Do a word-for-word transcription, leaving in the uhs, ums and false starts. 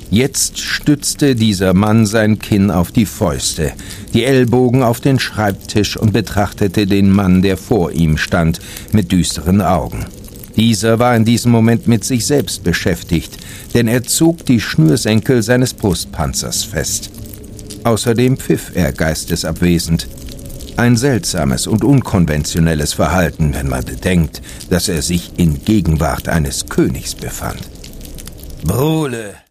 Jetzt stützte dieser Mann sein Kinn auf die Fäuste, die Ellbogen auf den Schreibtisch und betrachtete den Mann, der vor ihm stand, mit düsteren Augen. Dieser war in diesem Moment mit sich selbst beschäftigt, denn er zog die Schnürsenkel seines Brustpanzers fest. Außerdem pfiff er geistesabwesend. Ein seltsames und unkonventionelles Verhalten, wenn man bedenkt, dass er sich in Gegenwart eines Königs befand. »Brule«,